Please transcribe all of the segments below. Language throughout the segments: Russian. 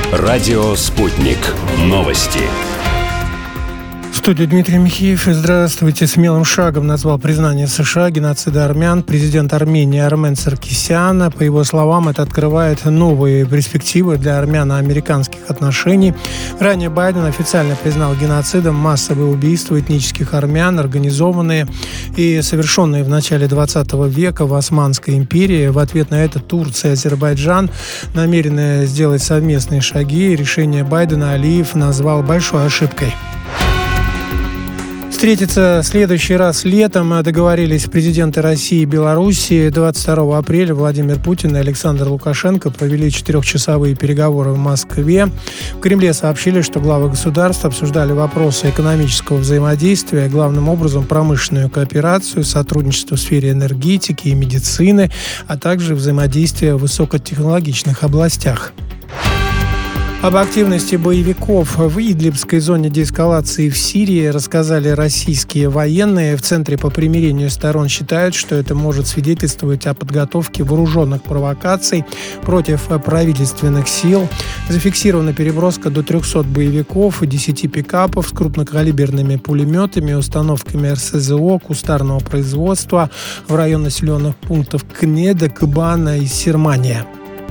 Радио «Спутник». Новости. В студии Дмитрий Михеев. Здравствуйте. Смелым шагом назвал признание США геноцида армян президент Армении Армен Саркисян. По его словам, это открывает новые перспективы для армяно-американских отношений. Ранее Байден официально признал геноцидом массовые убийства этнических армян, организованные и совершенные в начале 20 века в Османской империи. В ответ на это Турция и Азербайджан намерены сделать совместные шаги. Решение Байдена Алиев назвал большой ошибкой. Встретиться в следующий раз летом договорились президенты России и Белоруссии. 22 апреля Владимир Путин и Александр Лукашенко провели 4-часовые переговоры в Москве. В Кремле сообщили, что главы государств обсуждали вопросы экономического взаимодействия, главным образом промышленную кооперацию, сотрудничество в сфере энергетики и медицины, а также взаимодействие в высокотехнологичных областях. Об активности боевиков в Идлибской зоне деэскалации в Сирии рассказали российские военные. В Центре по примирению сторон считают, что это может свидетельствовать о подготовке вооруженных провокаций против правительственных сил. Зафиксирована переброска до 300 боевиков и 10 пикапов с крупнокалиберными пулеметами, установками РСЗО кустарного производства в район населенных пунктов Кнеда, Кабана и Сирмания.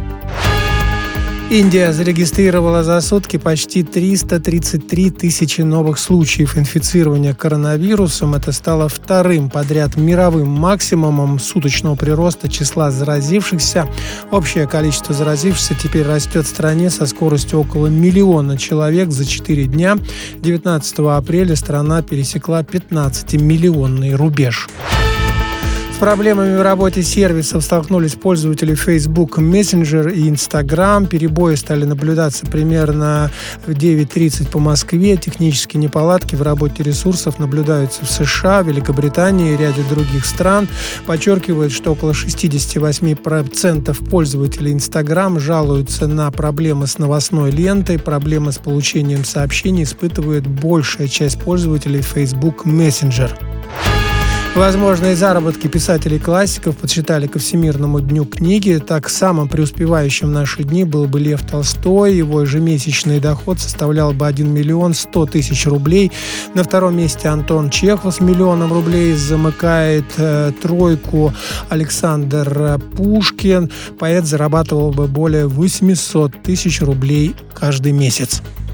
Индия зарегистрировала за сутки почти 333 тысячи новых случаев инфицирования коронавирусом. Это стало вторым подряд мировым максимумом суточного прироста числа заразившихся. Общее количество заразившихся теперь растет в стране со скоростью около 1 миллиона человек за 4 дня. 19 апреля страна пересекла 15-миллионный рубеж. С проблемами в работе сервисов столкнулись пользователи Facebook Messenger и Instagram. Перебои стали наблюдаться примерно в 9:30 по Москве. Технические неполадки в работе ресурсов наблюдаются в США, Великобритании и ряде других стран. Подчеркивают, что около 68% пользователей Instagram жалуются на проблемы с новостной лентой. Проблемы с получением сообщений испытывает большая часть пользователей Facebook Messenger. Возможные заработки писателей-классиков подсчитали ко Всемирному дню книги. Так, самым преуспевающим в наши дни был бы Лев Толстой. Его ежемесячный доход составлял бы 1 миллион 100 тысяч рублей. На втором месте Антон Чехов с 1 миллионом рублей. Замыкает тройку Александр Пушкин. Поэт зарабатывал бы более 800 тысяч рублей каждый месяц.